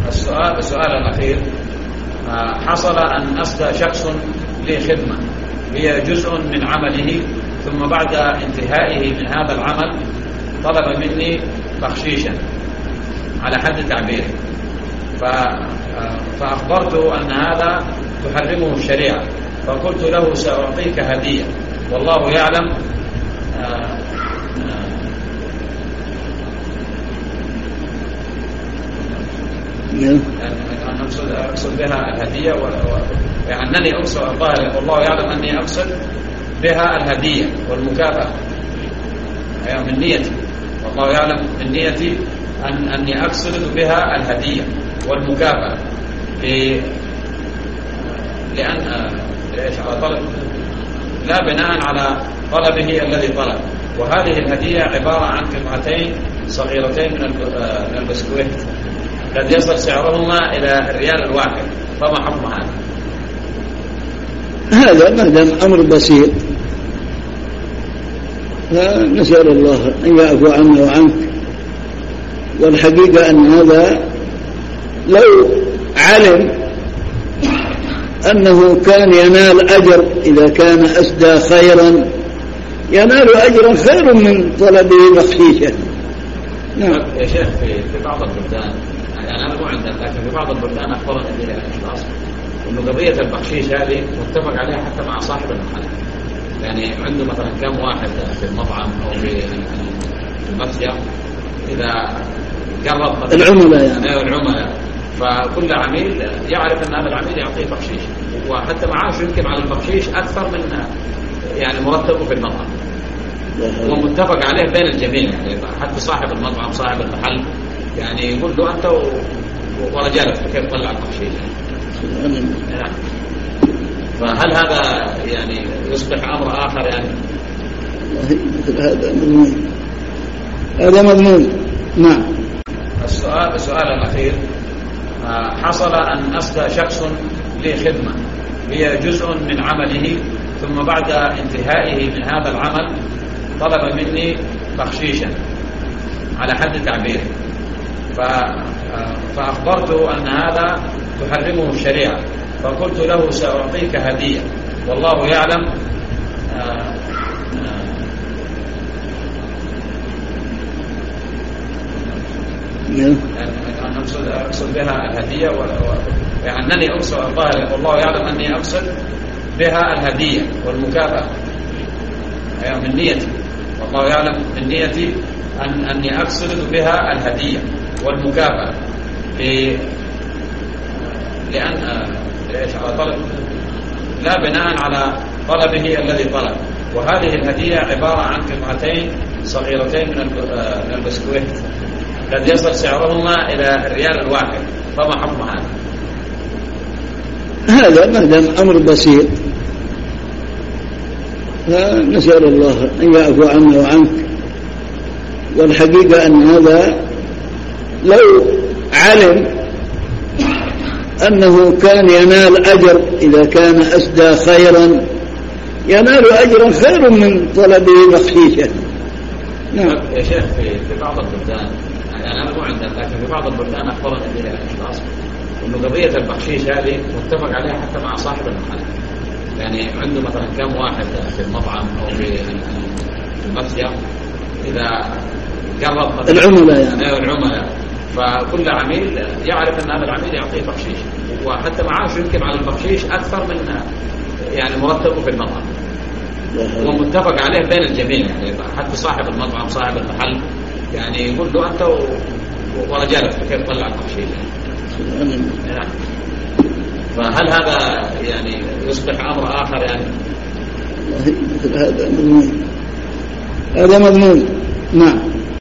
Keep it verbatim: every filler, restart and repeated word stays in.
السؤال السؤال الأخير، حصل أن أسدى شخص لي خدمة هي جزء من عمله، ثم بعد انتهائه من هذا العمل طلب مني بخشيشا على حد تعبيره، فأخبرته أن هذا تحرمه الشريعة، فقلت له سأعطيك هدية والله يعلم أن أقصد, أقصد بها الهدية، وأنني أقصد الظاهر والله يعلم أني أقصد بها الهدية والمكافأة، يعني من نيتي والله يعلم من نيتي أن أني أقصد بها الهدية والمكافأة لأن ليش على طلب لا بناء على طلبه الذي طلب. وهذه الهدية عبارة عن قطعتين صغيرتين من من البسكويت قد يصل سعرهما إلى الريال الواحد، فما حكم هذا؟ هذا ما دام أمر بسيط فنسأل الله أن يعفو عنا وعنك. والحقيقة أن هذا لو علم أنه كان ينال أجر إذا كان أسدى خيرا ينال أجرا خير من طلبه بخشيشة. نعم يا شيخ، في في بعض البلدان، يعني أنا مو عندنا لكن في بعض البلدان أخبرنا به الأشخاص إنه قضية البخشيش هذه متفق عليها حتى مع صاحب المحل، يعني عنده مثلا كم واحد في المطعم أو في المسجد إذا قرب العملاء يعني العملاء فكل عميل يعرف أن هذا العميل يعطيه بخشيش، وحتى معاشه يمكن على البخشيش أكثر من يعني مرتبه في المطعم، ومتفق عليه بين الجميع، يعني حتى صاحب المطعم صاحب المحل يعني يقول له أنت ورجالك كيف تطلع البخشيش يعني. فهل هذا يعني يصبح أمر آخر يعني؟ هذا مضمون هذا مضمون نعم. السؤال السؤال الأخير، حصل أن أسدى شخص لي خدمة هي جزء من عمله، ثم بعد انتهائه من هذا العمل طلب مني بخشيشا على حد تعبيره، فأخبرته أن هذا تحرمه الشريعة، فقلت له سأعطيك هدية والله يعلم أن أقصد, أقصد بها الهدية، وأنني أقصد الظاهر والله يعلم أني أقصد بها الهدية والمكافأة، يعني من نيتي والله يعلم من نيتي أن أني أقصد بها الهدية والمكافأة لأن ليش على طلب لا بناء على طلبه الذي طلب. وهذه الهدية عبارة عن قطعتين صغيرتين من البسكويت قد يصل سعرهما إلى الريال الواحد، فما حكم هذا؟ هذا ما دام أمر بسيط فنسأل الله أن يعفو عنا وعنك. والحقيقة أن هذا لو علم أنه كان ينال أجر إذا كان أسدى خيرا ينال أجرا خير من طلبه بخشيشة. نعم يا شيخ، في في بعض البلدان، يعني أنا مو عندنا لكن في بعض البلدان أخبرنا به الأشخاص إنه قضية البخشيش هذه متفق عليها حتى مع صاحب المحل، يعني عنده مثلا كم واحد في المطعم أو في المسجد إذا قرب العملاء يعني العملاء فكل عميل يعرف أن هذا العميل يعطيه بخشيش، وحتى معاشه يمكن على البخشيش أكثر من يعني مرتبه في المطعم، ومتفق عليه بين الجميع، يعني حتى صاحب المطعم صاحب المحل يعني يقول له أنت ورجالك كيف تطلع البخشيش يعني. فهل هذا يعني يصبح أمر آخر يعني؟ هذا مضمون هذا مضمون نعم.